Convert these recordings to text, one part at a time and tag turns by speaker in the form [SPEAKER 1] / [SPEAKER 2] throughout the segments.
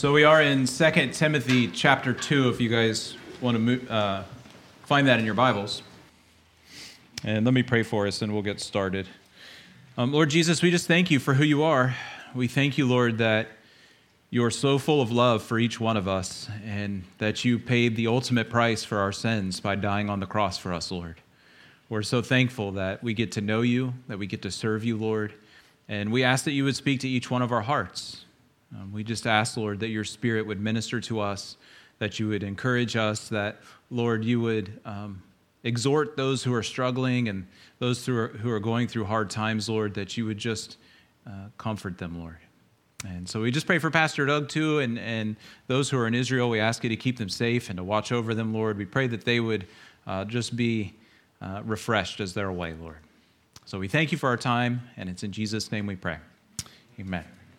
[SPEAKER 1] So we are in 2 Timothy chapter 2, if you guys want to find that in your Bibles. And let me pray for us and we'll get started. Lord Jesus, we just thank you for who you are. We thank you, Lord, that you are so full of love for each one of us and that you paid the ultimate price for our sins by dying on the cross for us, Lord. We're so thankful that we get to know you, that we get to serve you, Lord. And we ask that you would speak to each one of our hearts. We just ask, Lord, that your Spirit would minister to us, that you would encourage us, that, Lord, you would exhort those who are struggling and those who are going through hard times, Lord, that you would just comfort them, Lord. And so we just pray for Pastor Doug, too, and those who are in Israel. We ask you to keep them safe and to watch over them, Lord. We pray that they would just be refreshed as they're away, Lord. So we thank you for our time, and it's in Jesus' name we pray. Amen.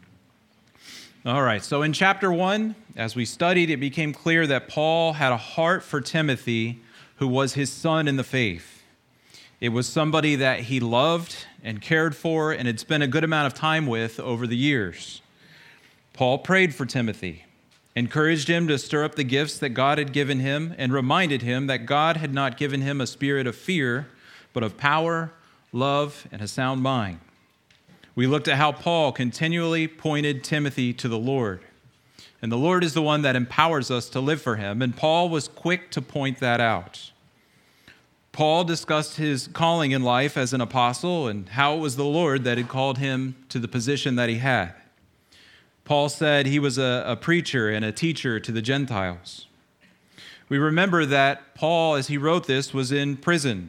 [SPEAKER 1] All right, so in chapter 1, as we studied, it became clear that Paul had a heart for Timothy, who was his son in the faith. It was somebody that he loved and cared for and had spent a good amount of time with over the years. Paul prayed for Timothy, encouraged him to stir up the gifts that God had given him, and reminded him that God had not given him a spirit of fear, but of power, love, and a sound mind. We looked at how Paul continually pointed Timothy to the Lord. And the Lord is the one that empowers us to live for him. And Paul was quick to point that out. Paul discussed his calling in life as an apostle and how it was the Lord that had called him to the position that he had. Paul said he was a preacher and a teacher to the Gentiles. We remember that Paul, as he wrote this, was in prison.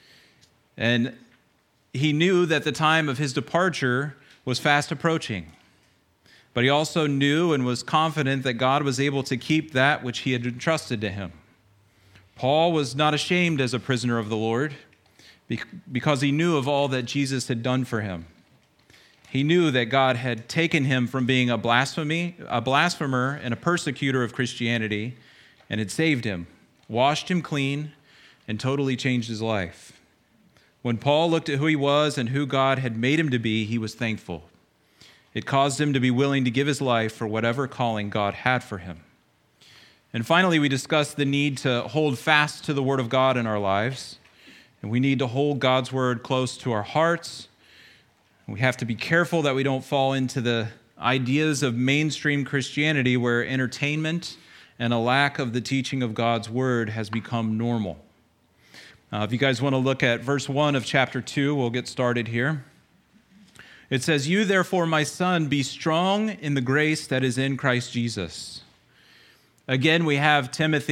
[SPEAKER 1] And he knew that the time of his departure was fast approaching. But he also knew and was confident that God was able to keep that which he had entrusted to him. Paul was not ashamed as a prisoner of the Lord because he knew of all that Jesus had done for him. He knew that God had taken him from being a blasphemer and a persecutor of Christianity and had saved him, washed him clean, and totally changed his life. When Paul looked at who he was and who God had made him to be, he was thankful. It caused him to be willing to give his life for whatever calling God had for him. And finally, we discussed the need to hold fast to the Word of God in our lives. And we need to hold God's Word close to our hearts. We have to be careful that we don't fall into the ideas of mainstream Christianity where entertainment and a lack of the teaching of God's Word has become normal. If you guys want to look at verse 1 of chapter 2, we'll get started here. It says, "You therefore, my son, be strong in the grace that is in Christ Jesus." Again, we have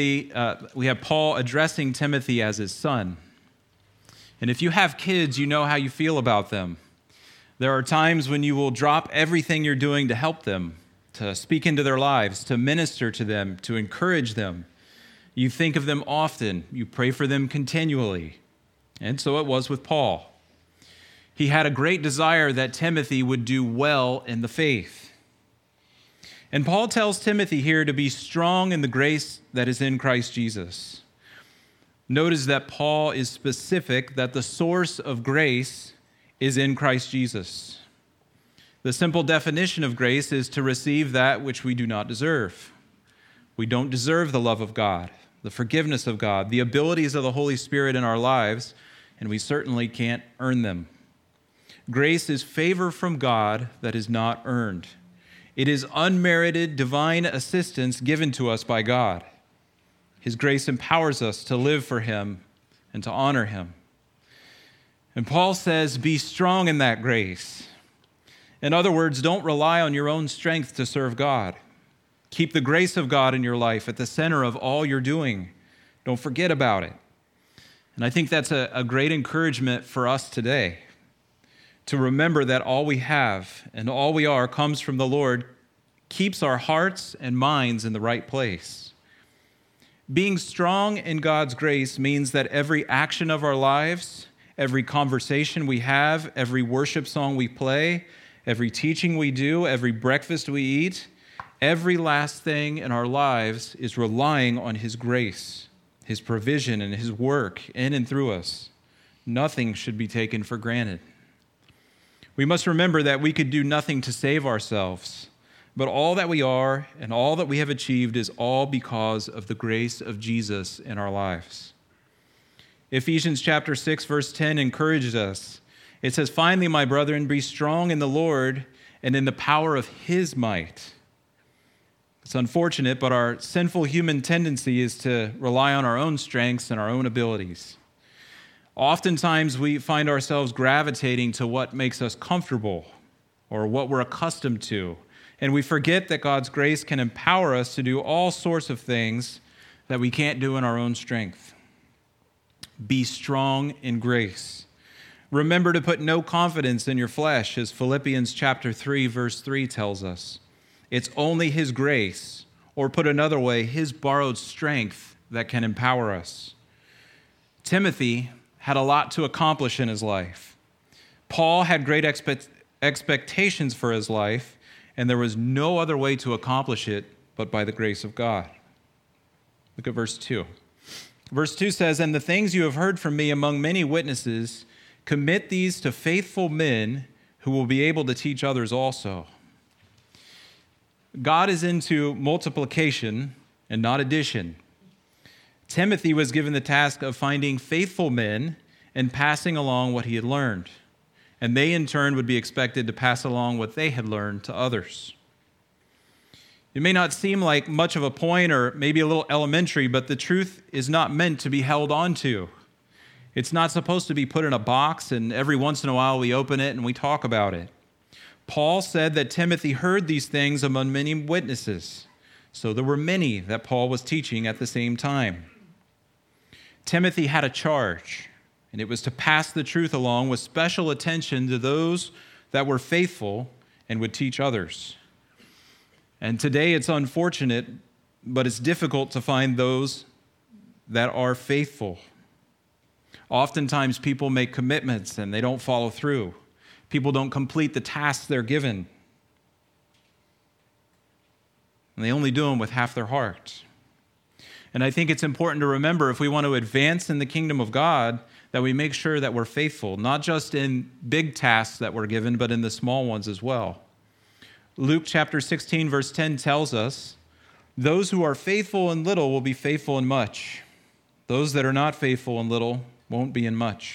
[SPEAKER 1] Paul addressing Timothy as his son. And if you have kids, you know how you feel about them. There are times when you will drop everything you're doing to help them, to speak into their lives, to minister to them, to encourage them. You think of them often. You pray for them continually. And so it was with Paul. He had a great desire that Timothy would do well in the faith. And Paul tells Timothy here to be strong in the grace that is in Christ Jesus. Notice that Paul is specific that the source of grace is in Christ Jesus. The simple definition of grace is to receive that which we do not deserve. We don't deserve the love of God, the forgiveness of God, the abilities of the Holy Spirit in our lives, and we certainly can't earn them. Grace is favor from God that is not earned. It is unmerited divine assistance given to us by God. His grace empowers us to live for him and to honor him. And Paul says, be strong in that grace. In other words, don't rely on your own strength to serve God. Keep the grace of God in your life at the center of all you're doing. Don't forget about it. And I think that's a great encouragement for us today, to remember that all we have and all we are comes from the Lord, keeps our hearts and minds in the right place. Being strong in God's grace means that every action of our lives, every conversation we have, every worship song we play, every teaching we do, every breakfast we eat, every last thing in our lives is relying on His grace, His provision, and His work in and through us. Nothing should be taken for granted. We must remember that we could do nothing to save ourselves, but all that we are and all that we have achieved is all because of the grace of Jesus in our lives. Ephesians chapter 6, verse 10 encourages us. It says, "Finally, my brethren, be strong in the Lord and in the power of his might." It's unfortunate, but our sinful human tendency is to rely on our own strengths and our own abilities. Oftentimes, we find ourselves gravitating to what makes us comfortable or what we're accustomed to, and we forget that God's grace can empower us to do all sorts of things that we can't do in our own strength. Be strong in grace. Remember to put no confidence in your flesh, as Philippians chapter 3, verse 3 tells us. It's only his grace, or put another way, his borrowed strength, that can empower us. Timothy had a lot to accomplish in his life. Paul had great expectations for his life, and there was no other way to accomplish it but by the grace of God. Look at verse 2. Verse 2 says, "And the things you have heard from me among many witnesses, commit these to faithful men who will be able to teach others also." God is into multiplication and not addition. Timothy was given the task of finding faithful men and passing along what he had learned, and they in turn would be expected to pass along what they had learned to others. It may not seem like much of a point or maybe a little elementary, but the truth is not meant to be held on to. It's not supposed to be put in a box and every once in a while we open it and we talk about it. Paul said that Timothy heard these things among many witnesses. So there were many that Paul was teaching at the same time. Timothy had a charge, and it was to pass the truth along with special attention to those that were faithful and would teach others. And today it's unfortunate, but it's difficult to find those that are faithful. Oftentimes people make commitments and they don't follow through. People don't complete the tasks they're given. And they only do them with half their heart. And I think it's important to remember, if we want to advance in the kingdom of God, that we make sure that we're faithful, not just in big tasks that we're given, but in the small ones as well. Luke chapter 16, verse 10 tells us, "Those who are faithful in little will be faithful in much. Those that are not faithful in little won't be in much."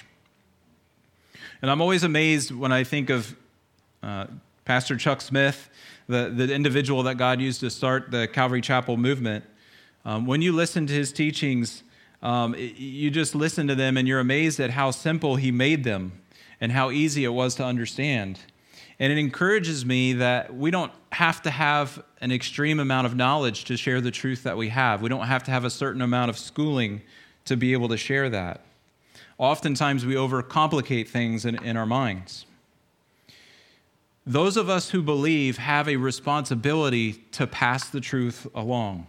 [SPEAKER 1] And I'm always amazed when I think of Pastor Chuck Smith, the individual that God used to start the Calvary Chapel movement. When you listen to his teachings, you just listen to them and you're amazed at how simple he made them and how easy it was to understand. And it encourages me that we don't have to have an extreme amount of knowledge to share the truth that we have. We don't have to have a certain amount of schooling to be able to share that. Oftentimes we overcomplicate things in our minds. Those of us who believe have a responsibility to pass the truth along.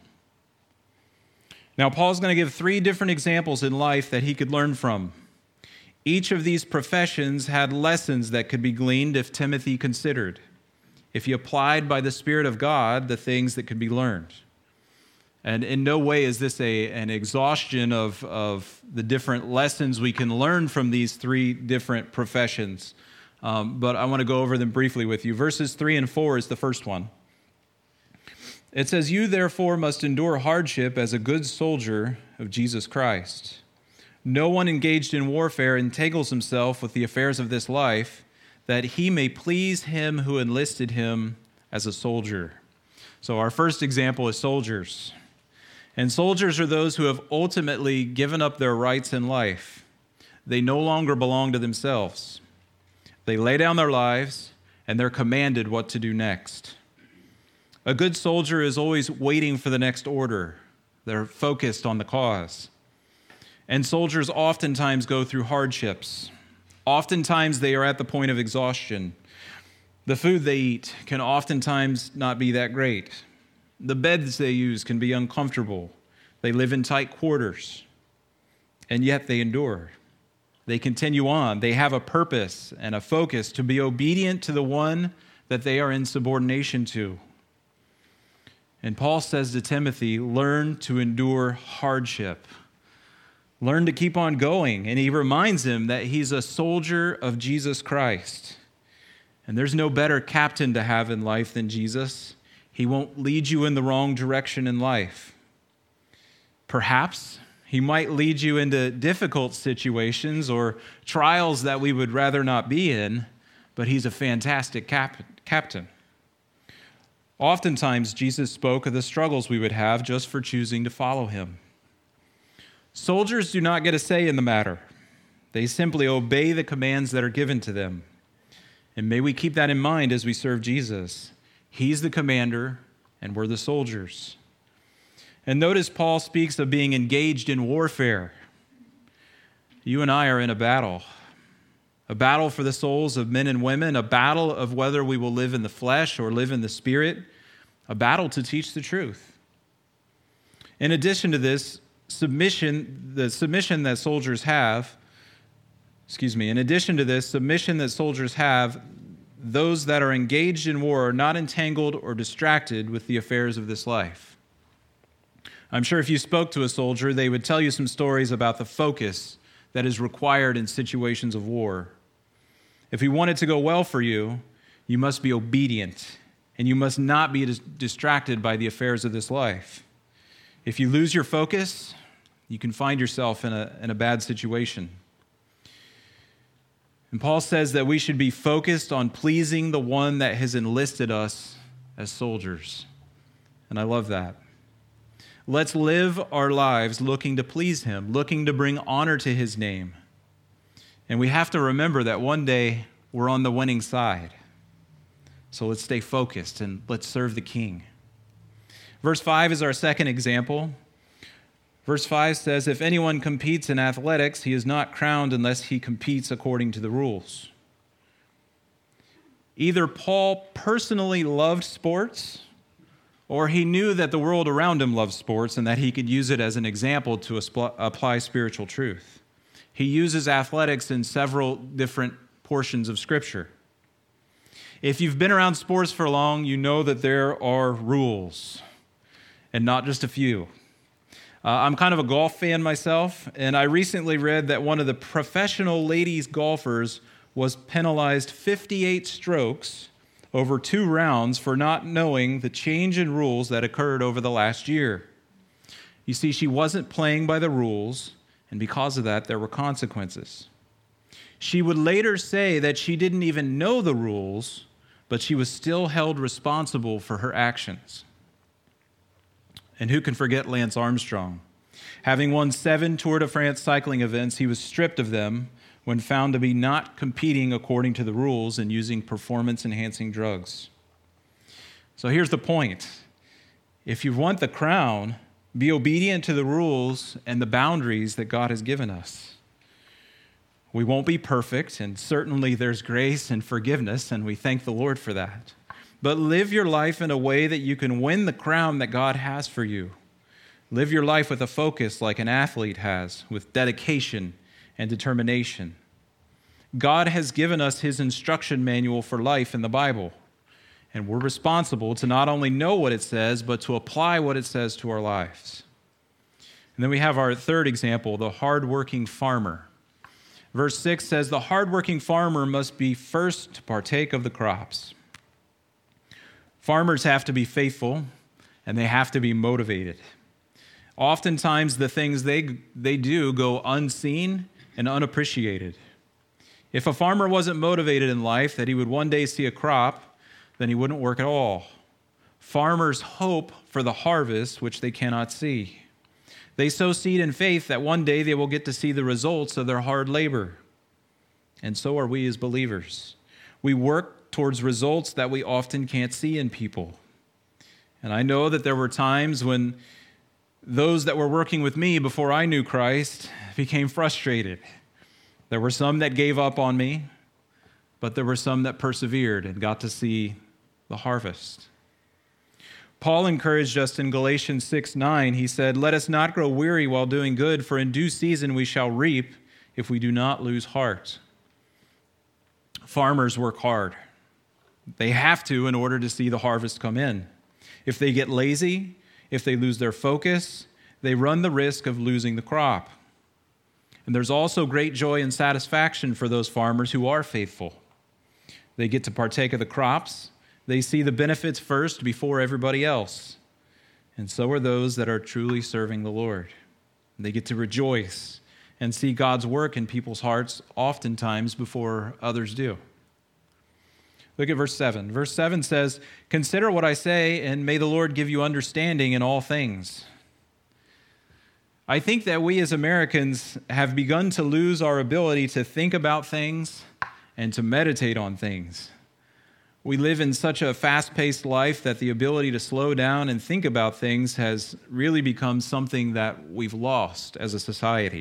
[SPEAKER 1] Now, Paul's going to give 3 different examples in life that he could learn from. Each of these professions had lessons that could be gleaned if Timothy considered, if he applied by the Spirit of God the things that could be learned. And in no way is this an exhaustion of the different lessons we can learn from these 3 different professions. But I want to go over them briefly with you. Verses 3 and 4 is the first one. It says, "You therefore must endure hardship as a good soldier of Jesus Christ. No one engaged in warfare entangles himself with the affairs of this life, that he may please him who enlisted him as a soldier." So our first example is soldiers. And soldiers are those who have ultimately given up their rights in life. They no longer belong to themselves. They lay down their lives, and they're commanded what to do next. A good soldier is always waiting for the next order. They're focused on the cause. And soldiers oftentimes go through hardships. Oftentimes they are at the point of exhaustion. The food they eat can oftentimes not be that great. The beds they use can be uncomfortable. They live in tight quarters. And yet they endure. They continue on. They have a purpose and a focus to be obedient to the one that they are in subordination to. And Paul says to Timothy, learn to endure hardship. Learn to keep on going. And he reminds him that he's a soldier of Jesus Christ. And there's no better captain to have in life than Jesus. He won't lead you in the wrong direction in life. Perhaps he might lead you into difficult situations or trials that we would rather not be in, but he's a fantastic captain. Oftentimes, Jesus spoke of the struggles we would have just for choosing to follow him. Soldiers do not get a say in the matter. They simply obey the commands that are given to them. And may we keep that in mind as we serve Jesus. He's the commander, and we're the soldiers. And notice Paul speaks of being engaged in warfare. You and I are in a battle for the souls of men and women, a battle of whether we will live in the flesh or live in the spirit, a battle to teach the truth. In addition to this, the submission that soldiers have, those that are engaged in war are not entangled or distracted with the affairs of this life. I'm sure if you spoke to a soldier, they would tell you some stories about the focus that is required in situations of war. If you want it to go well for you, you must be obedient, and you must not be distracted by the affairs of this life. If you lose your focus, you can find yourself in a bad situation. And Paul says that we should be focused on pleasing the one that has enlisted us as soldiers. And I love that. Let's live our lives looking to please him, looking to bring honor to his name. And we have to remember that one day we're on the winning side. So let's stay focused and let's serve the King. Verse 5 is our second example. Verse 5 says, if anyone competes in athletics, he is not crowned unless he competes according to the rules. Either Paul personally loved sports, or he knew that the world around him loved sports and that he could use it as an example to apply spiritual truth. He uses athletics in several different portions of Scripture. If you've been around sports for long, you know that there are rules, and not just a few. I'm kind of a golf fan myself, and I recently read that one of the professional ladies golfers was penalized 58 strokes over 2 rounds for not knowing the change in rules that occurred over the last year. You see, she wasn't playing by the rules, and because of that, there were consequences. She would later say that she didn't even know the rules, but she was still held responsible for her actions. And who can forget Lance Armstrong? Having won 7 Tour de France cycling events, he was stripped of them when found to be not competing according to the rules and using performance-enhancing drugs. So here's the point. If you want the crown, be obedient to the rules and the boundaries that God has given us. We won't be perfect, and certainly there's grace and forgiveness, and we thank the Lord for that. But live your life in a way that you can win the crown that God has for you. Live your life with a focus like an athlete has, with dedication and determination. God has given us his instruction manual for life in the Bible, and we're responsible to not only know what it says, but to apply what it says to our lives. And then we have our third example, the hardworking farmer. Verse 6 says, the hardworking farmer must be first to partake of the crops. Farmers have to be faithful, and they have to be motivated. Oftentimes, the things they do go unseen and unappreciated. If a farmer wasn't motivated in life that he would one day see a crop, then he wouldn't work at all. Farmers hope for the harvest which they cannot see. They sow seed in faith that one day they will get to see the results of their hard labor. And so are we as believers. We work towards results that we often can't see in people. And I know that there were times when those that were working with me before I knew Christ became frustrated. There were some that gave up on me, but there were some that persevered and got to see the harvest. Paul encouraged us in Galatians 6:9. He said, let us not grow weary while doing good, for in due season we shall reap if we do not lose heart. Farmers work hard. They have to in order to see the harvest come in. If they get lazy, if they lose their focus, they run the risk of losing the crop. And there's also great joy and satisfaction for those farmers who are faithful. They get to partake of the crops. They see the benefits first before everybody else. And so are those that are truly serving the Lord. They get to rejoice and see God's work in people's hearts oftentimes before others do. Look at verse 7. Verse 7 says, "Consider what I say, and may the Lord give you understanding in all things." I think that we as Americans have begun to lose our ability to think about things and to meditate on things. We live in such a fast-paced life that the ability to slow down and think about things has really become something that we've lost as a society.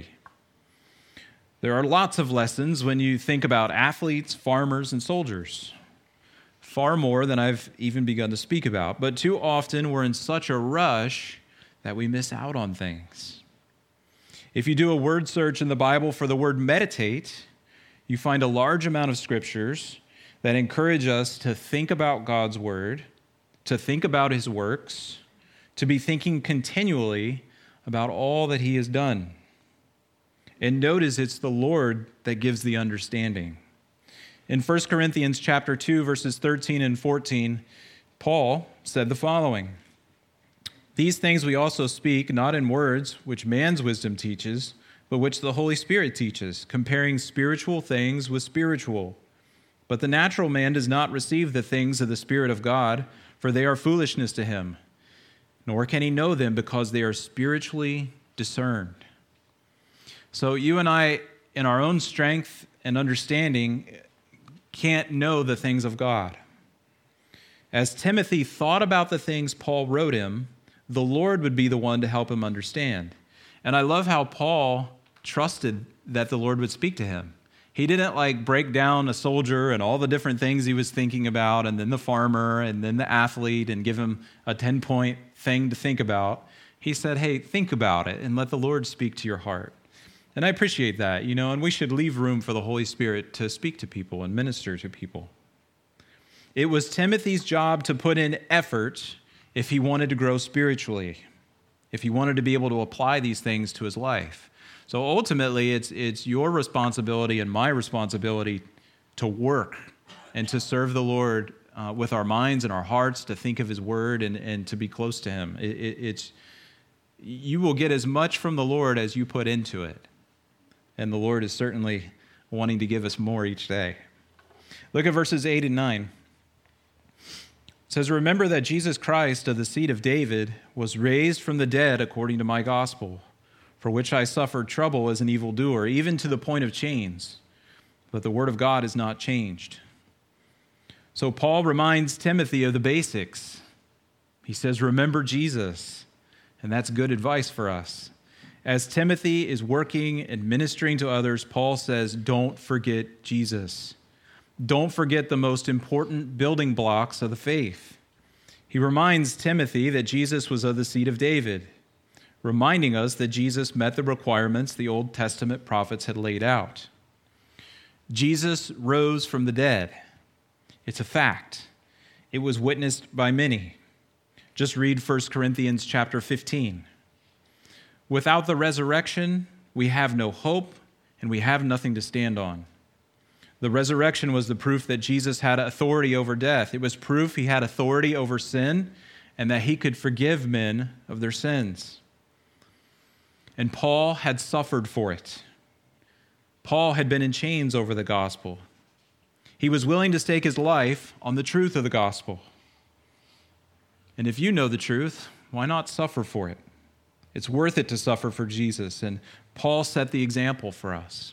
[SPEAKER 1] There are lots of lessons when you think about athletes, farmers, and soldiers. Far more than I've even begun to speak about. But too often we're in such a rush that we miss out on things. If you do a word search in the Bible for the word meditate, you find a large amount of scriptures that encourage us to think about God's word, to think about his works, to be thinking continually about all that he has done. And notice it's the Lord that gives the understanding. In 1 Corinthians chapter 2, verses 13 and 14, Paul said the following, "These things we also speak, not in words which man's wisdom teaches, but which the Holy Spirit teaches, comparing spiritual things with spiritual. But the natural man does not receive the things of the Spirit of God, for they are foolishness to him, nor can he know them because they are spiritually discerned." So you and I, in our own strength and understanding, can't know the things of God. As Timothy thought about the things Paul wrote him, the Lord would be the one to help him understand. And I love how Paul trusted that the Lord would speak to him. He didn't break down a soldier and all the different things he was thinking about, and then the farmer, and then the athlete, and give him a 10-point thing to think about. He said, hey, think about it and let the Lord speak to your heart. And I appreciate that, and we should leave room for the Holy Spirit to speak to people and minister to people. It was Timothy's job to put in effort if he wanted to grow spiritually, if he wanted to be able to apply these things to his life. So ultimately, it's your responsibility and my responsibility to work and to serve the Lord with our minds and our hearts, to think of his word and to be close to him. You will get as much from the Lord as you put into it. And the Lord is certainly wanting to give us more each day. Look at verses 8 and 9. It says, "Remember that Jesus Christ of the seed of David was raised from the dead according to my gospel, for which I suffered trouble as an evildoer, even to the point of chains. But the word of God is not changed." So Paul reminds Timothy of the basics. He says, remember Jesus. And that's good advice for us. As Timothy is working and ministering to others, Paul says, don't forget Jesus. Don't forget the most important building blocks of the faith. He reminds Timothy that Jesus was of the seed of David, reminding us that Jesus met the requirements the Old Testament prophets had laid out. Jesus rose from the dead. It's a fact. It was witnessed by many. Just read 1 Corinthians chapter 15. Without the resurrection, we have no hope and we have nothing to stand on. The resurrection was the proof that Jesus had authority over death. It was proof he had authority over sin and that he could forgive men of their sins. And Paul had suffered for it. Paul had been in chains over the gospel. He was willing to stake his life on the truth of the gospel. And if you know the truth, why not suffer for it? It's worth it to suffer for Jesus, and Paul set the example for us.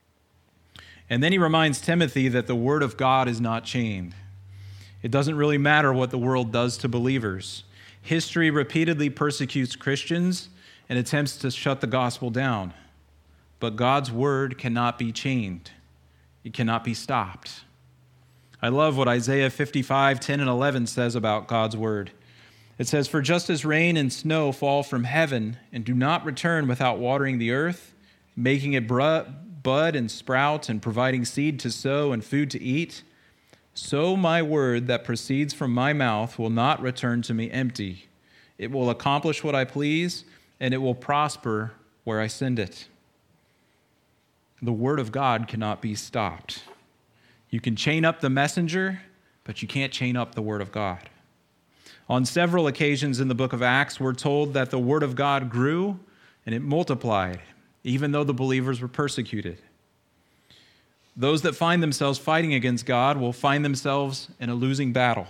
[SPEAKER 1] And then he reminds Timothy that the word of God is not chained. It doesn't really matter what the world does to believers. History repeatedly persecutes Christians and attempts to shut the gospel down. But God's word cannot be chained. It cannot be stopped. I love what Isaiah 55:10 and 11 says about God's word. It says, "For just as rain and snow fall from heaven and do not return without watering the earth, making it bud and sprout and providing seed to sow and food to eat, so my word that proceeds from my mouth will not return to me empty. It will accomplish what I please, and it will prosper where I send it." The word of God cannot be stopped. You can chain up the messenger, but you can't chain up the Word of God. On several occasions in the book of Acts, we're told that the Word of God grew and it multiplied, even though the believers were persecuted. Those that find themselves fighting against God will find themselves in a losing battle.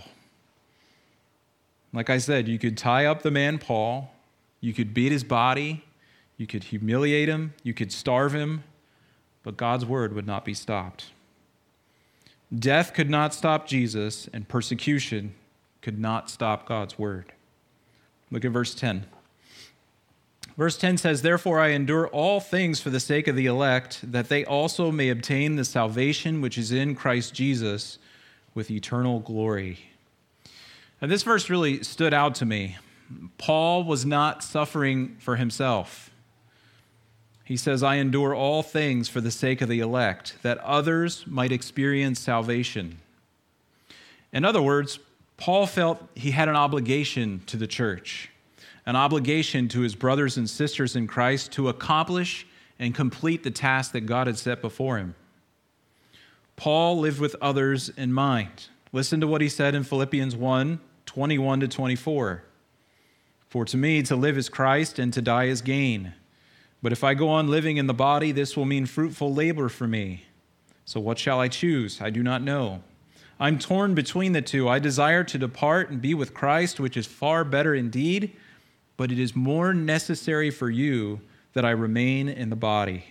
[SPEAKER 1] Like I said, you could tie up the man Paul, you could beat his body, you could humiliate him, you could starve him, but God's word would not be stopped. Death could not stop Jesus, and persecution could not stop God's word. Look at verse 10. Verse 10 says, "Therefore I endure all things for the sake of the elect, that they also may obtain the salvation which is in Christ Jesus with eternal glory." Now, this verse really stood out to me. Paul was not suffering for himself. He says, "I endure all things for the sake of the elect, that others might experience salvation." In other words, Paul felt he had an obligation to the church, an obligation to his brothers and sisters in Christ to accomplish and complete the task that God had set before him. Paul lived with others in mind. Listen to what he said in Philippians 1:21-24. "For to me to live is Christ, and to die is gain. But if I go on living in the body, this will mean fruitful labor for me. So what shall I choose? I do not know. I'm torn between the two. I desire to depart and be with Christ, which is far better indeed, but it is more necessary for you that I remain in the body."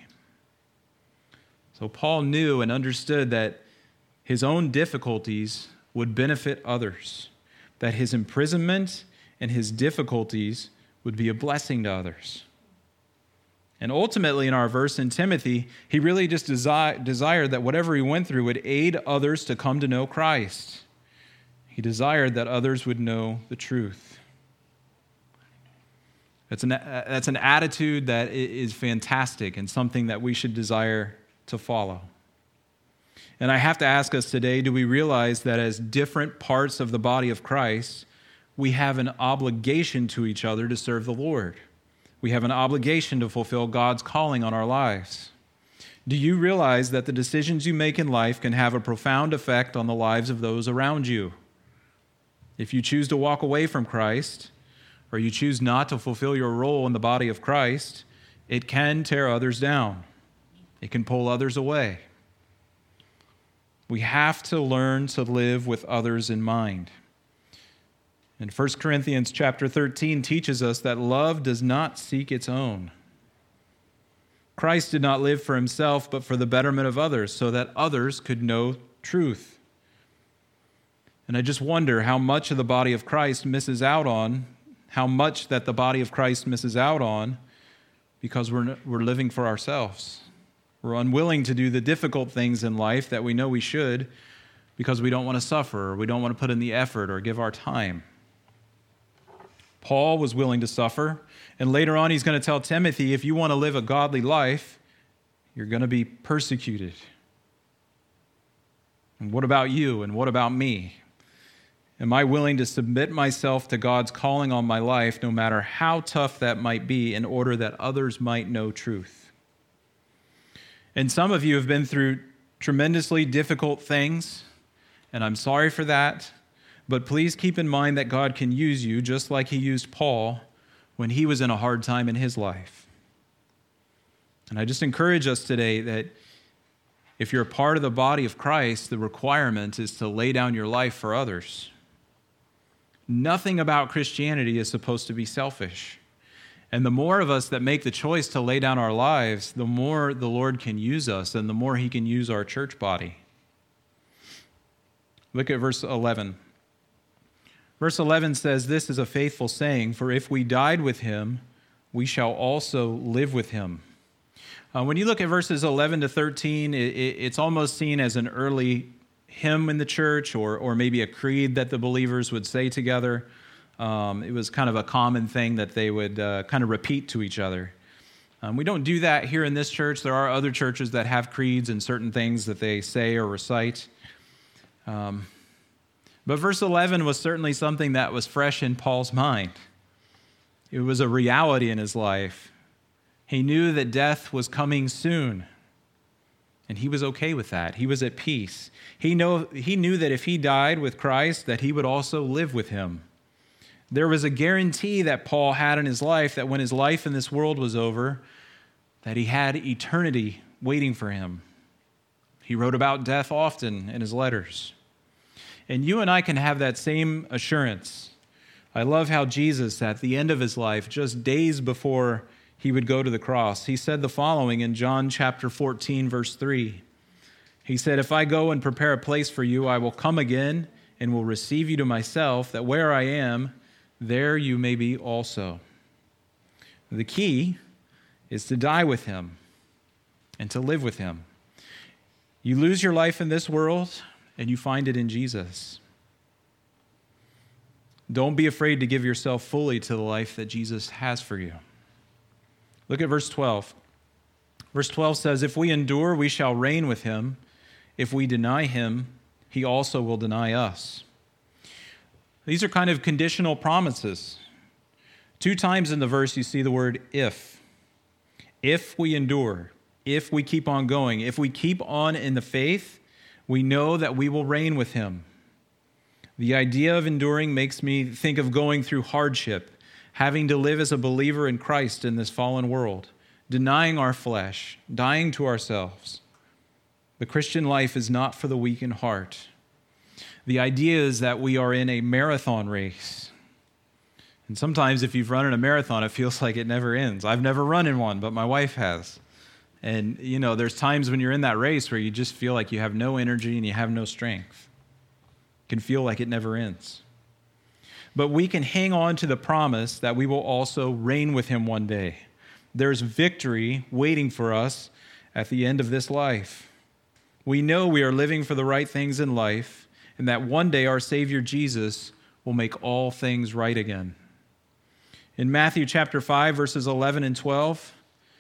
[SPEAKER 1] So Paul knew and understood that his own difficulties would benefit others, that his imprisonment and his difficulties would be a blessing to others. And ultimately, in our verse in Timothy, he really just desired that whatever he went through would aid others to come to know Christ. He desired that others would know the truth. That's an attitude that is fantastic and something that we should desire to follow. And I have to ask us today, do we realize that as different parts of the body of Christ, we have an obligation to each other to serve the Lord? We have an obligation to fulfill God's calling on our lives. Do you realize that the decisions you make in life can have a profound effect on the lives of those around you? If you choose to walk away from Christ, or you choose not to fulfill your role in the body of Christ, it can tear others down. It can pull others away. We have to learn to live with others in mind. And 1 Corinthians chapter 13 teaches us that love does not seek its own. Christ did not live for himself, but for the betterment of others, so that others could know truth. And I just wonder how much of the body of Christ misses out on, because we're living for ourselves. We're unwilling to do the difficult things in life that we know we should because we don't want to suffer, or we don't want to put in the effort or give our time. Paul was willing to suffer, and later on he's going to tell Timothy, if you want to live a godly life, you're going to be persecuted. And what about you, and what about me? Am I willing to submit myself to God's calling on my life, no matter how tough that might be, in order that others might know truth? And some of you have been through tremendously difficult things, and I'm sorry for that. But please keep in mind that God can use you just like he used Paul when he was in a hard time in his life. And I just encourage us today that if you're a part of the body of Christ, the requirement is to lay down your life for others. Nothing about Christianity is supposed to be selfish. And the more of us that make the choice to lay down our lives, the more the Lord can use us and the more he can use our church body. Look at verse 11. Verse 11 says, "This is a faithful saying, for if we died with him, we shall also live with him." When you look at verses 11 to 13, it's almost seen as an early hymn in the church, or maybe a creed that the believers would say together. It was kind of a common thing that they would kind of repeat to each other. We don't do that here in this church. There are other churches that have creeds and certain things that they say or recite. But verse 11 was certainly something that was fresh in Paul's mind. It was a reality in his life. He knew that death was coming soon. And he was okay with that. He was at peace. He knew that if he died with Christ, that he would also live with him. There was a guarantee that Paul had in his life that when his life in this world was over, that he had eternity waiting for him. He wrote about death often in his letters. And you and I can have that same assurance. I love how Jesus, at the end of his life, just days before he would go to the cross, he said the following in John chapter 14, verse 3. He said, "If I go and prepare a place for you, I will come again and will receive you to myself, that where I am, there you may be also." The key is to die with him and to live with him. You lose your life in this world and you find it in Jesus. Don't be afraid to give yourself fully to the life that Jesus has for you. Look at verse 12. Verse 12 says, "If we endure, we shall reign with him. If we deny him, he also will deny us." These are kind of conditional promises. 2 times in the verse you see the word if. If we endure, if we keep on going, if we keep on in the faith, we know that we will reign with him. The idea of enduring makes me think of going through hardship, having to live as a believer in Christ in this fallen world, denying our flesh, dying to ourselves. The Christian life is not for the weak in heart. The idea is that we are in a marathon race. And sometimes if you've run in a marathon, it feels like it never ends. I've never run in one, but my wife has. And, there's times when you're in that race where you just feel like you have no energy and you have no strength. It can feel like it never ends. But we can hang on to the promise that we will also reign with him one day. There's victory waiting for us at the end of this life. We know we are living for the right things in life, and that one day our Savior Jesus will make all things right again. In Matthew chapter 5, verses 11 and 12,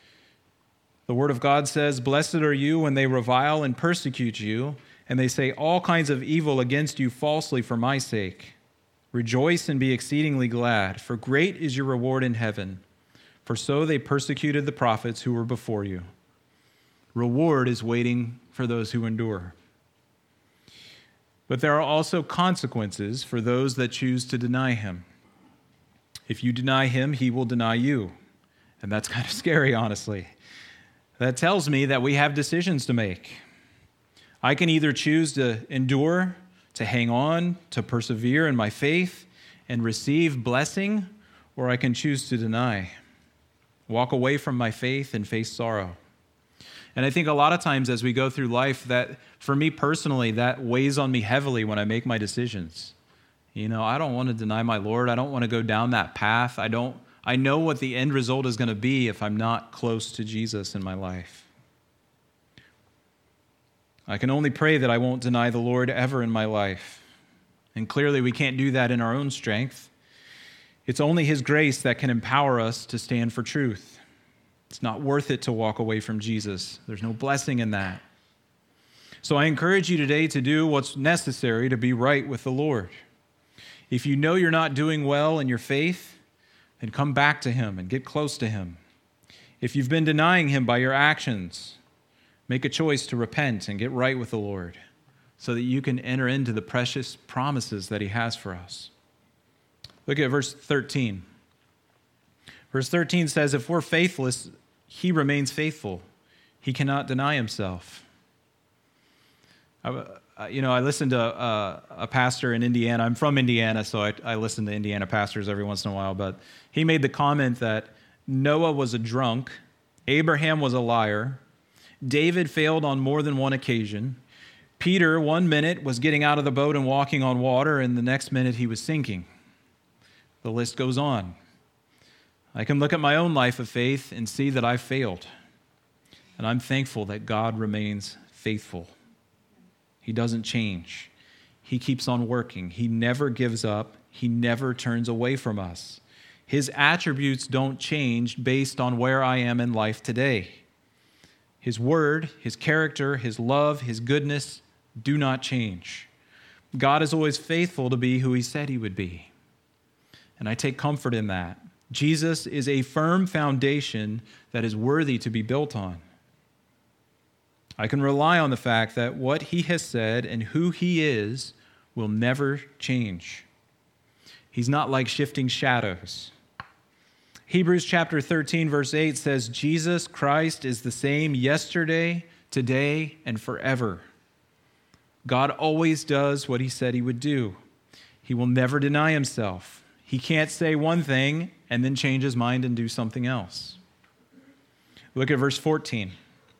[SPEAKER 1] the Word of God says, "Blessed are you when they revile and persecute you, and they say all kinds of evil against you falsely for my sake. Rejoice and be exceedingly glad, for great is your reward in heaven. For so they persecuted the prophets who were before you." Reward is waiting for those who endure. But there are also consequences for those that choose to deny him. If you deny him, he will deny you. And that's kind of scary, honestly. That tells me that we have decisions to make. I can either choose to endure, to hang on, to persevere in my faith and receive blessing, or I can choose to deny, walk away from my faith and face sorrow. And I think a lot of times as we go through life, that for me personally, that weighs on me heavily when I make my decisions. I don't want to deny my Lord. I don't want to go down that path. I know what the end result is going to be if I'm not close to Jesus in my life. I can only pray that I won't deny the Lord ever in my life. And clearly we can't do that in our own strength. It's only his grace that can empower us to stand for truth. It's not worth it to walk away from Jesus. There's no blessing in that. So I encourage you today to do what's necessary to be right with the Lord. If you know you're not doing well in your faith, then come back to him and get close to him. If you've been denying him by your actions, make a choice to repent and get right with the Lord so that you can enter into the precious promises that he has for us. Look at verse 13. Verse 13 says, "If we're faithless, he remains faithful. He cannot deny himself." I listened to a pastor in Indiana. I'm from Indiana, so I listen to Indiana pastors every once in a while. But he made the comment that Noah was a drunk, Abraham was a liar, David failed on more than one occasion, Peter 1 minute was getting out of the boat and walking on water, and the next minute he was sinking. The list goes on. I can look at my own life of faith and see that I've failed. And I'm thankful that God remains faithful. He doesn't change. He keeps on working. He never gives up. He never turns away from us. His attributes don't change based on where I am in life today. His word, his character, his love, his goodness do not change. God is always faithful to be who he said he would be. And I take comfort in that. Jesus is a firm foundation that is worthy to be built on. I can rely on the fact that what he has said and who he is will never change. He's not like shifting shadows. Hebrews chapter 13, verse 8 says, Jesus Christ is the same yesterday, today, and forever. God always does what he said he would do. He will never deny himself. He can't say one thing and then change his mind and do something else. Look at verse 14.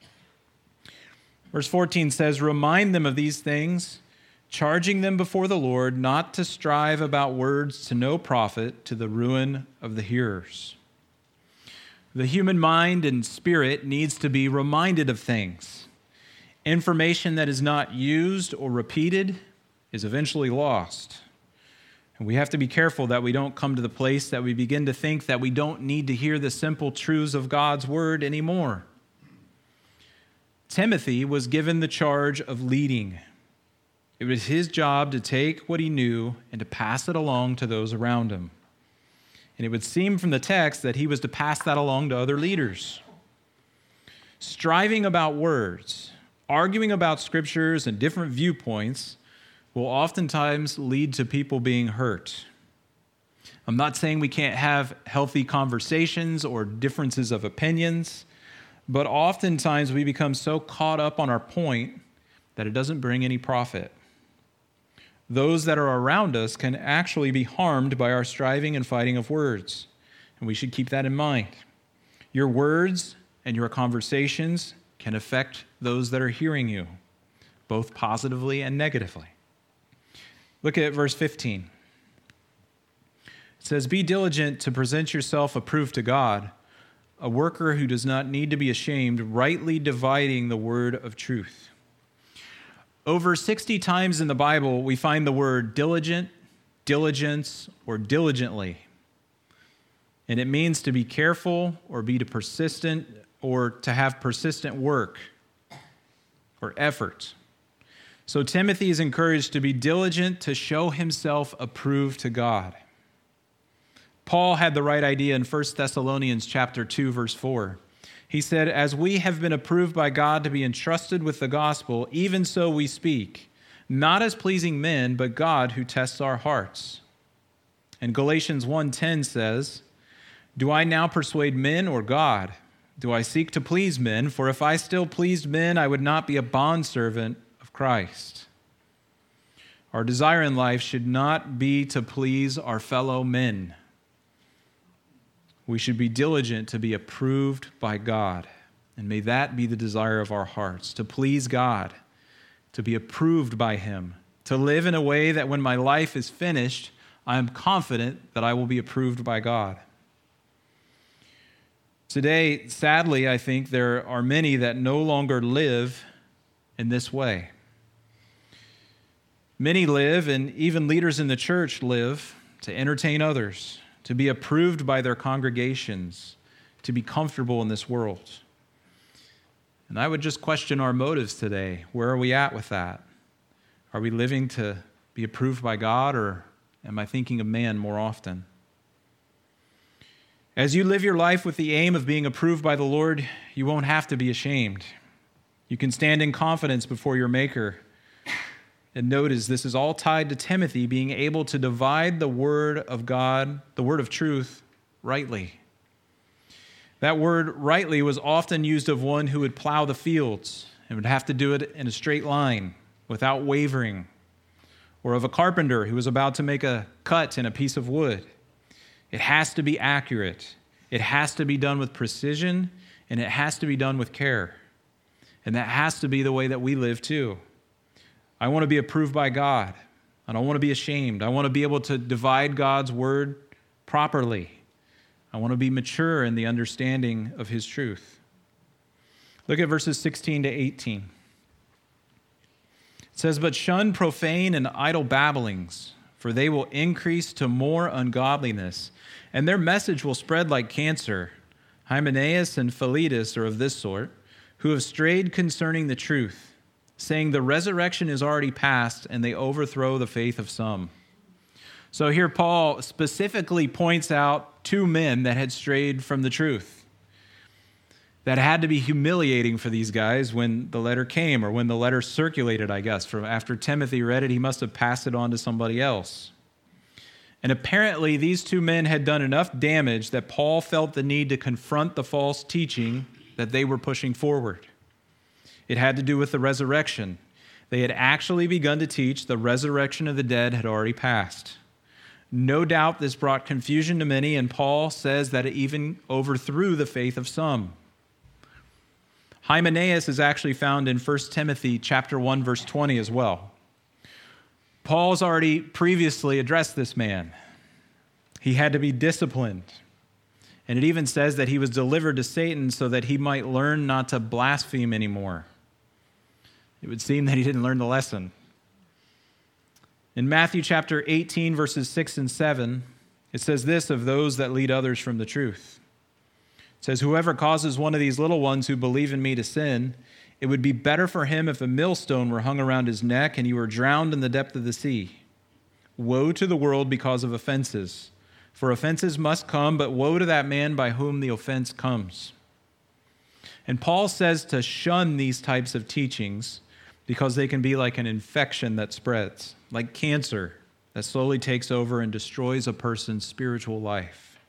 [SPEAKER 1] Verse 14 says, remind them of these things, charging them before the Lord not to strive about words to no profit, to the ruin of the hearers. The human mind and spirit needs to be reminded of things. Information that is not used or repeated is eventually lost. And we have to be careful that we don't come to the place that we begin to think that we don't need to hear the simple truths of God's word anymore. Timothy was given the charge of leading. It was his job to take what he knew and to pass it along to those around him. And it would seem from the text that he was to pass that along to other leaders. Striving about words, arguing about scriptures and different viewpoints will oftentimes lead to people being hurt. I'm not saying we can't have healthy conversations or differences of opinions, but oftentimes we become so caught up on our point that it doesn't bring any profit. Those that are around us can actually be harmed by our striving and fighting of words, and we should keep that in mind. Your words and your conversations can affect those that are hearing you, both positively and negatively. Look at verse 15. It says, be diligent to present yourself approved to God, a worker who does not need to be ashamed, rightly dividing the word of truth. Over 60 times in the Bible, we find the word diligent, diligence, or diligently. And it means to be careful or be persistent or to have persistent work or effort. So Timothy is encouraged to be diligent to show himself approved to God. Paul had the right idea in 1 Thessalonians chapter 2, verse 4. He said, as we have been approved by God to be entrusted with the gospel, even so we speak, not as pleasing men, but God who tests our hearts. And Galatians 1:10 says, do I now persuade men or God? Do I seek to please men? For if I still pleased men, I would not be a bondservant of Christ. Our desire in life should not be to please our fellow men. We should be diligent to be approved by God. And may that be the desire of our hearts, to please God, to be approved by him, to live in a way that when my life is finished, I am confident that I will be approved by God. Today, sadly, I think there are many that no longer live in this way. Many live, and even leaders in the church live, to entertain others, to be approved by their congregations, to be comfortable in this world. And I would just question our motives today. Where are we at with that? Are we living to be approved by God, or am I thinking of man more often? As you live your life with the aim of being approved by the Lord, you won't have to be ashamed. You can stand in confidence before your Maker. And notice this is all tied to Timothy being able to divide the word of God, the word of truth, rightly. That word rightly was often used of one who would plow the fields and would have to do it in a straight line without wavering, or of a carpenter who was about to make a cut in a piece of wood. It has to be accurate. It has to be done with precision, and it has to be done with care. And that has to be the way that we live too. I want to be approved by God. I don't want to be ashamed. I want to be able to divide God's word properly. I want to be mature in the understanding of his truth. Look at verses 16 to 18. It says, but shun profane and idle babblings, for they will increase to more ungodliness, and their message will spread like cancer. Hymenaeus and Philetus are of this sort, who have strayed concerning the truth, saying the resurrection is already past, and they overthrow the faith of some. So here Paul specifically points out two men that had strayed from the truth. that had to be humiliating for these guys when the letter came, or when the letter circulated, I guess. From after Timothy read it, he must have passed it on to somebody else. And apparently, these two men had done enough damage that Paul felt the need to confront the false teaching that they were pushing forward. It had to do with the resurrection. They had actually begun to teach the resurrection of the dead had already passed. No doubt this brought confusion to many, and Paul says that it even overthrew the faith of some. Hymenaeus is actually found in 1 Timothy chapter 1, verse 20 as well. Paul's already previously addressed this man. He had to be disciplined. And it even says that he was delivered to Satan so that he might learn not to blaspheme anymore. It would seem that he didn't learn the lesson. In Matthew chapter 18, verses 6 and 7, it says this of those that lead others from the truth. It says, "Whoever causes one of these little ones who believe in me to sin, it would be better for him if a millstone were hung around his neck and he were drowned in the depth of the sea. Woe to the world because of offenses. For offenses must come, but woe to that man by whom the offense comes." And Paul says to shun these types of teachings because they can be like an infection that spreads, like cancer that slowly takes over and destroys a person's spiritual life.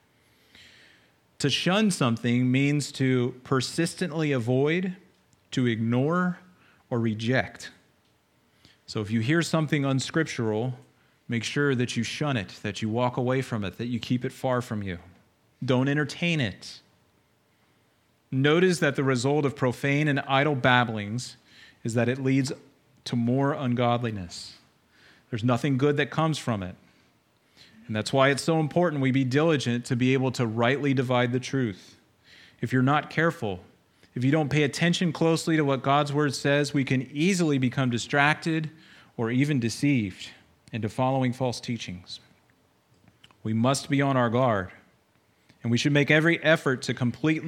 [SPEAKER 1] To shun something means to persistently avoid, to ignore, or reject. So if you hear something unscriptural, make sure that you shun it, that you walk away from it, that you keep it far from you. Don't entertain it. Notice that the result of profane and idle babblings is that it leads to more ungodliness. There's nothing good that comes from it. And that's why it's so important we be diligent to be able to rightly divide the truth. If you're not careful, if you don't pay attention closely to what God's word says, we can easily become distracted or even deceived into following false teachings. We must be on our guard, and we should make every effort to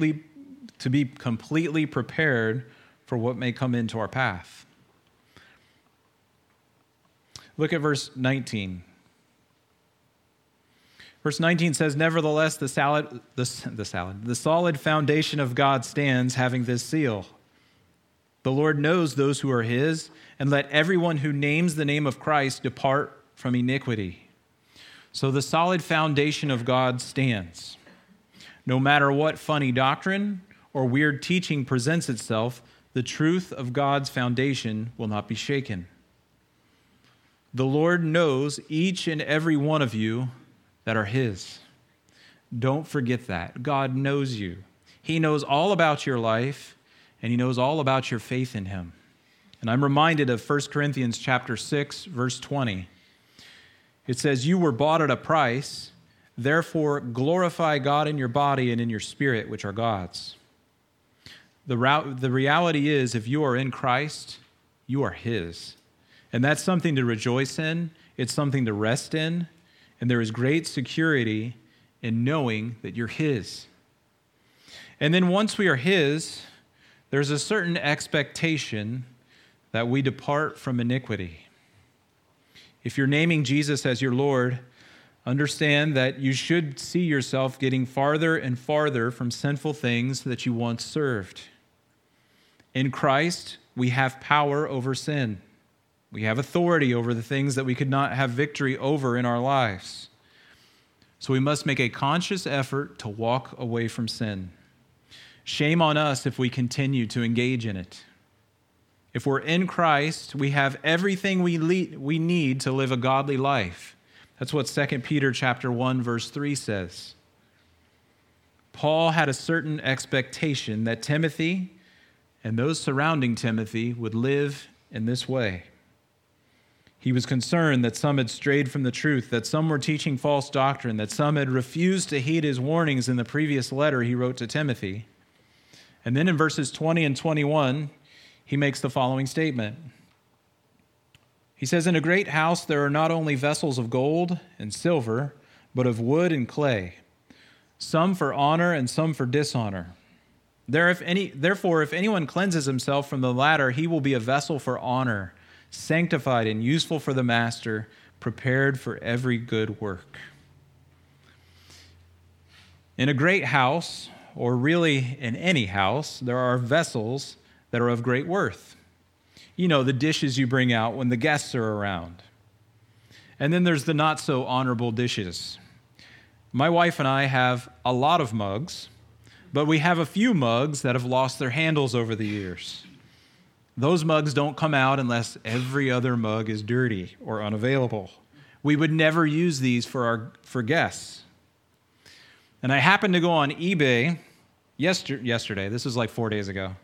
[SPEAKER 1] be completely prepared for what may come into our path. Look at verse 19. Verse 19 says, "Nevertheless, the solid foundation of God stands, having this seal. The Lord knows those who are his, and let everyone who names the name of Christ depart from iniquity." So the solid foundation of God stands. No matter what funny doctrine or weird teaching presents itself, the truth of God's foundation will not be shaken. The Lord knows each and every one of you that are his. Don't forget that. God knows you. He knows all about your life, and he knows all about your faith in him. And I'm reminded of 1 Corinthians chapter 6, verse 20. It says, "You were bought at a price, therefore glorify God in your body and in your spirit, which are God's." The reality is, if you are in Christ, you are his. And that's something to rejoice in. It's something to rest in. And there is great security in knowing that you're his. And then once we are his, there's a certain expectation that we depart from iniquity. If you're naming Jesus as your Lord, understand that you should see yourself getting farther and farther from sinful things that you once served. In Christ, we have power over sin. We have authority over the things that we could not have victory over in our lives. So we must make a conscious effort to walk away from sin. Shame on us if we continue to engage in it. If we're in Christ, we have everything we need to live a godly life. That's what 2 Peter chapter 1, verse 3 says. Paul had a certain expectation that Timothy and those surrounding Timothy would live in this way. He was concerned that some had strayed from the truth, that some were teaching false doctrine, that some had refused to heed his warnings in the previous letter he wrote to Timothy. And then in verses 20 and 21, he makes the following statement. He says, "In a great house there are not only vessels of gold and silver, but of wood and clay, some for honor and some for dishonor. Therefore, if anyone cleanses himself from the latter, he will be a vessel for honor, sanctified and useful for the master, prepared for every good work." In a great house, or really in any house, there are vessels that are of great worth. You know, the dishes you bring out when the guests are around. And then there's the not so honorable dishes. My wife and I have a lot of mugs, but we have a few mugs that have lost their handles over the years. Those mugs don't come out unless every other mug is dirty or unavailable. We would never use these for guests. And I happened to go on eBay yesterday. This was like 4 days ago.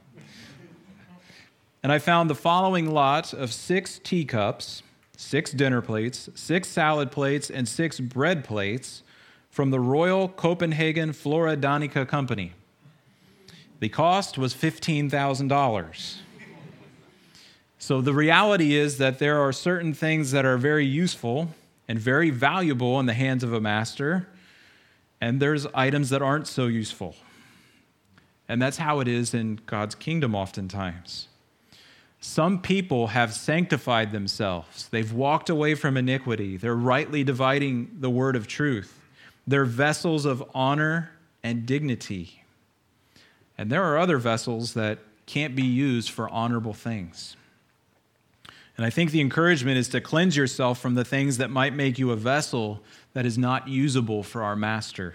[SPEAKER 1] And I found the following lot of 6 teacups, 6 dinner plates, 6 salad plates, and 6 bread plates from the Royal Copenhagen Flora Danica Company. The cost was $15,000. So the reality is that there are certain things that are very useful and very valuable in the hands of a master, and there's items that aren't so useful. And that's how it is in God's kingdom oftentimes. Some people have sanctified themselves. They've walked away from iniquity. They're rightly dividing the word of truth. They're vessels of honor and dignity. And there are other vessels that can't be used for honorable things. And I think the encouragement is to cleanse yourself from the things that might make you a vessel that is not usable for our master.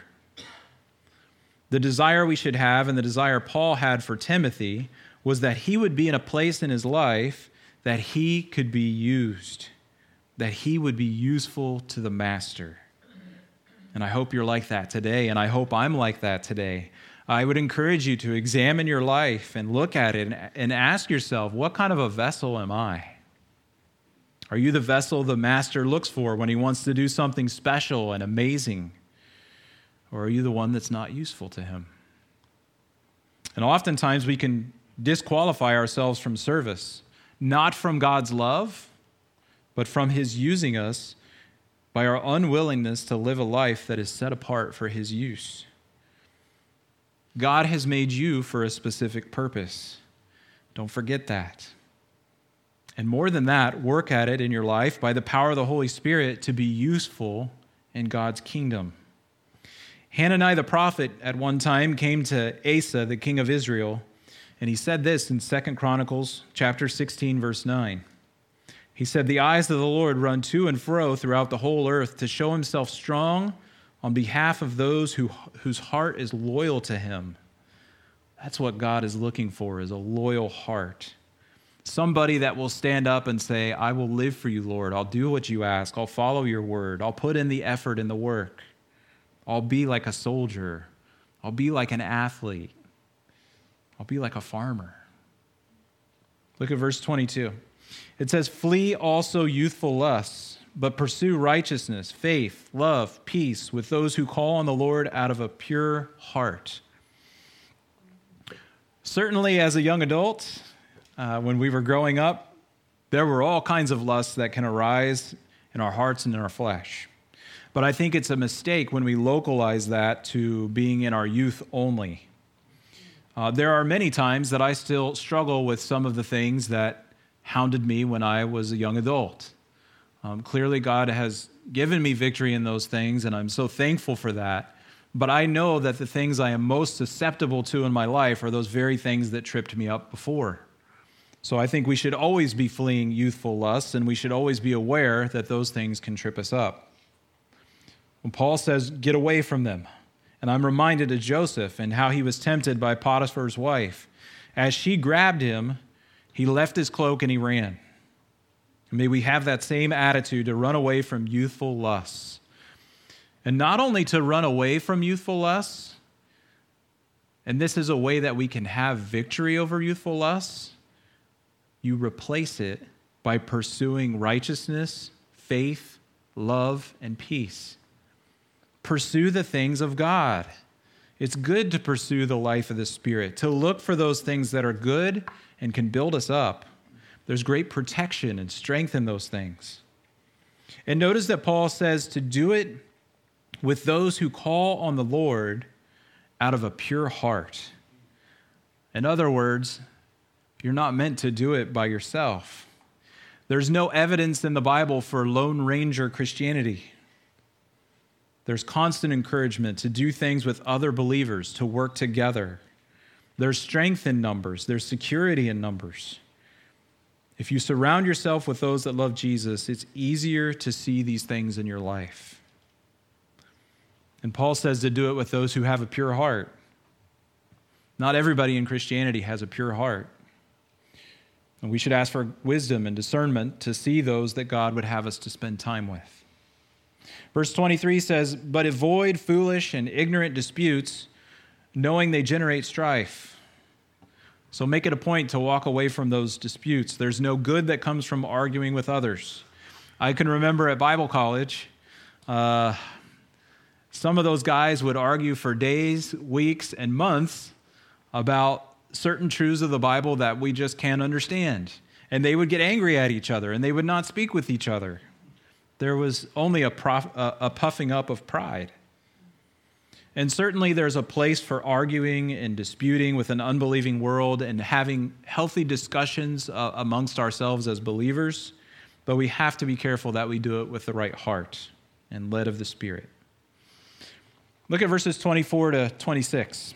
[SPEAKER 1] The desire we should have, and the desire Paul had for Timothy, was that he would be in a place in his life that he could be used, that he would be useful to the master. And I hope you're like that today, and I hope I'm like that today. I would encourage you to examine your life and look at it and ask yourself, what kind of a vessel am I? Are you the vessel the master looks for when he wants to do something special and amazing? Or are you the one that's not useful to him? And oftentimes we can disqualify ourselves from service, not from God's love, but from his using us by our unwillingness to live a life that is set apart for his use. God has made you for a specific purpose. Don't forget that. And more than that, work at it in your life by the power of the Holy Spirit to be useful in God's kingdom. Hananiah the prophet at one time came to Asa, the king of Israel, and he said this in 2 Chronicles chapter 16, verse 9. He said, "The eyes of the Lord run to and fro throughout the whole earth to show himself strong on behalf of those whose heart is loyal to him." That's what God is looking for, is a loyal heart. Somebody that will stand up and say, "I will live for you, Lord. I'll do what you ask. I'll follow your word. I'll put in the effort and the work. I'll be like a soldier. I'll be like an athlete. I'll be like a farmer." Look at verse 22. It says, "Flee also youthful lusts, but pursue righteousness, faith, love, peace with those who call on the Lord out of a pure heart." Certainly as a young adult, when we were growing up, there were all kinds of lusts that can arise in our hearts and in our flesh. But I think it's a mistake when we localize that to being in our youth only. There are many times that I still struggle with some of the things that hounded me when I was a young adult. Clearly, God has given me victory in those things, and I'm so thankful for that. But I know that the things I am most susceptible to in my life are those very things that tripped me up before. So I think we should always be fleeing youthful lusts, and we should always be aware that those things can trip us up. When Paul says, "Get away from them," and I'm reminded of Joseph and how he was tempted by Potiphar's wife. As she grabbed him, he left his cloak and he ran. May we have that same attitude to run away from youthful lusts. And not only to run away from youthful lusts, and this is a way that we can have victory over youthful lusts, you replace it by pursuing righteousness, faith, love, and peace. Pursue the things of God. It's good to pursue the life of the Spirit, to look for those things that are good and can build us up. There's great protection and strength in those things. And notice that Paul says to do it with those who call on the Lord out of a pure heart. In other words, you're not meant to do it by yourself. There's no evidence in the Bible for Lone Ranger Christianity. There's constant encouragement to do things with other believers, to work together. There's strength in numbers. There's security in numbers. If you surround yourself with those that love Jesus, it's easier to see these things in your life. And Paul says to do it with those who have a pure heart. Not everybody in Christianity has a pure heart. And we should ask for wisdom and discernment to see those that God would have us to spend time with. Verse 23 says, "But avoid foolish and ignorant disputes, knowing they generate strife." So make it a point to walk away from those disputes. There's no good that comes from arguing with others. I can remember at Bible college, some of those guys would argue for days, weeks, and months about certain truths of the Bible that we just can't understand. And they would get angry at each other, and they would not speak with each other. There was only a puffing up of pride. And certainly there's a place for arguing and disputing with an unbelieving world and having healthy discussions amongst ourselves as believers, but we have to be careful that we do it with the right heart and led of the Spirit. Look at verses 24 to 26.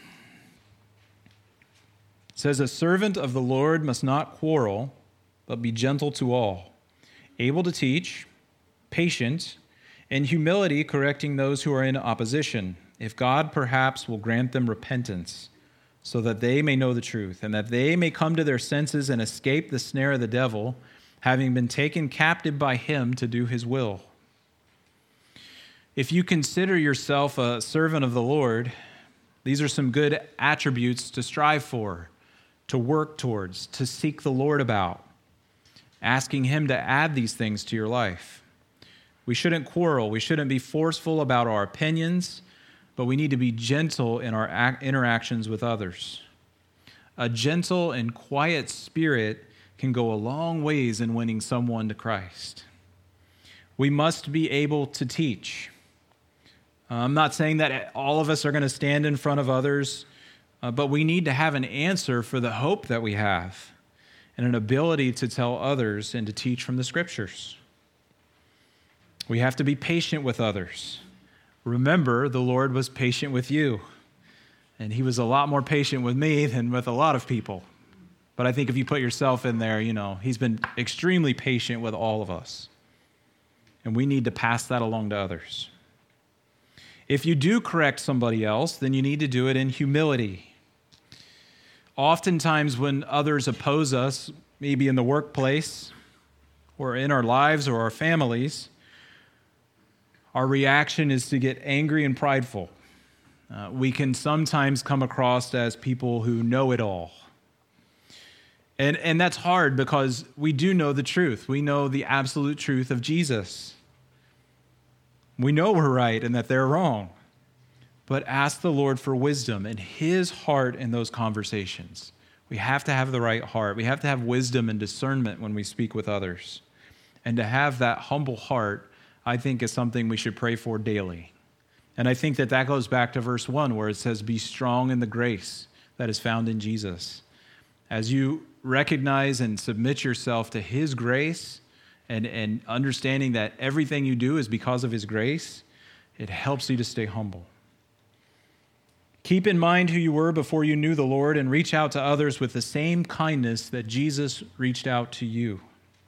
[SPEAKER 1] It says, "A servant of the Lord must not quarrel, but be gentle to all, able to teach, patient, in humility correcting those who are in opposition, if God perhaps will grant them repentance, so that they may know the truth, and that they may come to their senses and escape the snare of the devil, having been taken captive by him to do his will." If you consider yourself a servant of the Lord, these are some good attributes to strive for, to work towards, to seek the Lord about, asking him to add these things to your life. We shouldn't quarrel. We shouldn't be forceful about our opinions, but we need to be gentle in our interactions with others. A gentle and quiet spirit can go a long ways in winning someone to Christ. We must be able to teach. I'm not saying that all of us are going to stand in front of others, but we need to have an answer for the hope that we have and an ability to tell others and to teach from the Scriptures. We have to be patient with others. Remember, the Lord was patient with you, and he was a lot more patient with me than with a lot of people. But I think if you put yourself in there, he's been extremely patient with all of us, and we need to pass that along to others. If you do correct somebody else, then you need to do it in humility. Oftentimes when others oppose us, maybe in the workplace or in our lives or our families, our reaction is to get angry and prideful. We can sometimes come across as people who know it all. And that's hard because we do know the truth. We know the absolute truth of Jesus. We know we're right and that they're wrong. But ask the Lord for wisdom and his heart in those conversations. We have to have the right heart. We have to have wisdom and discernment when we speak with others. And to have that humble heart, I think, is something we should pray for daily. And I think that goes back to verse 1 where it says, "Be strong in the grace that is found in Jesus." As you recognize and submit yourself to his grace and understanding that everything you do is because of his grace, it helps you to stay humble. Keep in mind who you were before you knew the Lord and reach out to others with the same kindness that Jesus reached out to you.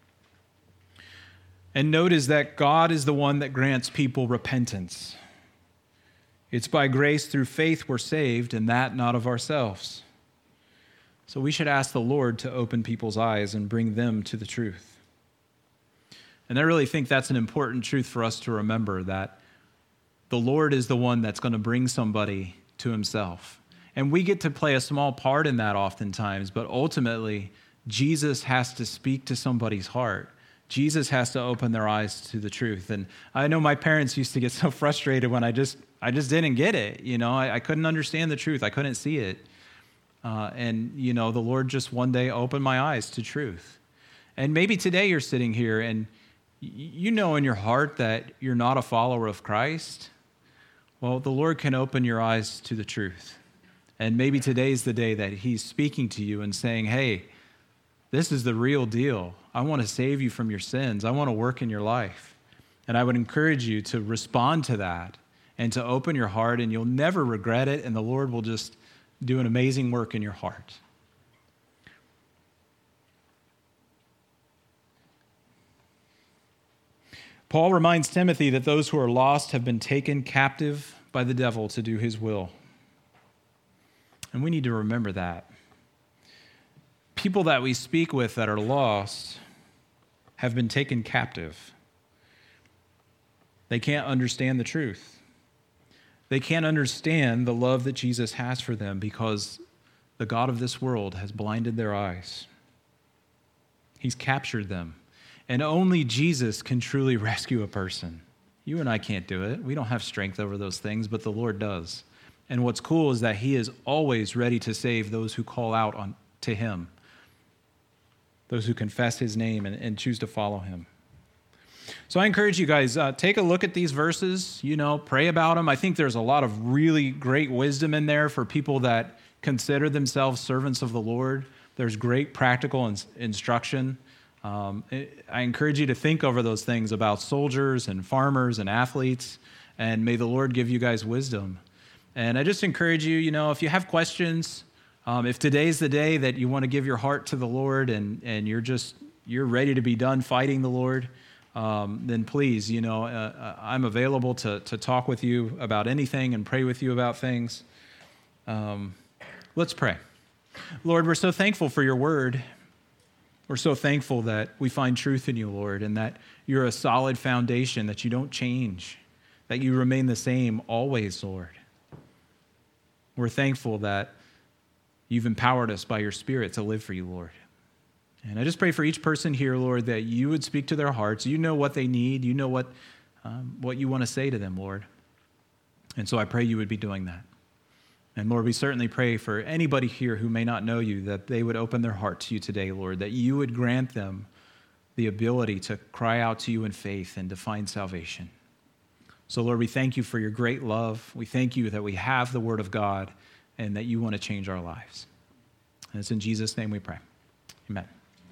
[SPEAKER 1] And notice that God is the one that grants people repentance. It's by grace through faith we're saved, and that not of ourselves. So we should ask the Lord to open people's eyes and bring them to the truth. And I really think that's an important truth for us to remember, that the Lord is the one that's going to bring somebody to himself. And we get to play a small part in that oftentimes, but ultimately, Jesus has to speak to somebody's heart. Jesus has to open their eyes to the truth. And I know my parents used to get so frustrated when I just didn't get it. I couldn't understand the truth. I couldn't see it. And the Lord just one day opened my eyes to truth. And maybe today you're sitting here and you know in your heart that you're not a follower of Christ. Well, the Lord can open your eyes to the truth. And maybe today's the day that he's speaking to you and saying, "Hey, this is the real deal. I want to save you from your sins. I want to work in your life." And I would encourage you to respond to that and to open your heart, and you'll never regret it, and the Lord will just do an amazing work in your heart. Paul reminds Timothy that those who are lost have been taken captive by the devil to do his will. And we need to remember that. People that we speak with that are lost have been taken captive. They can't understand the truth. They can't understand the love that Jesus has for them because the God of this world has blinded their eyes. He's captured them. And only Jesus can truly rescue a person. You and I can't do it. We don't have strength over those things, but the Lord does. And what's cool is that he is always ready to save those who call out to him, those who confess his name and choose to follow him. So I encourage you guys, take a look at these verses, pray about them. I think there's a lot of really great wisdom in there for people that consider themselves servants of the Lord. There's great practical instruction. I encourage you to think over those things about soldiers and farmers and athletes, and may the Lord give you guys wisdom. And I just encourage you, if you have questions, if today's the day that you want to give your heart to the Lord and you're ready to be done fighting the Lord, then please, I'm available to talk with you about anything and pray with you about things. Let's pray. Lord, we're so thankful for your word. We're so thankful that we find truth in you, Lord, and that you're a solid foundation, that you don't change, that you remain the same always, Lord. We're thankful that you've empowered us by your Spirit to live for you, Lord. And I just pray for each person here, Lord, that you would speak to their hearts. You know what they need. You know what you want to say to them, Lord. And so I pray you would be doing that. And Lord, we certainly pray for anybody here who may not know you, that they would open their heart to you today, Lord, that you would grant them the ability to cry out to you in faith and to find salvation. So Lord, we thank you for your great love. We thank you that we have the word of God and that you want to change our lives. And it's in Jesus' name we pray. Amen.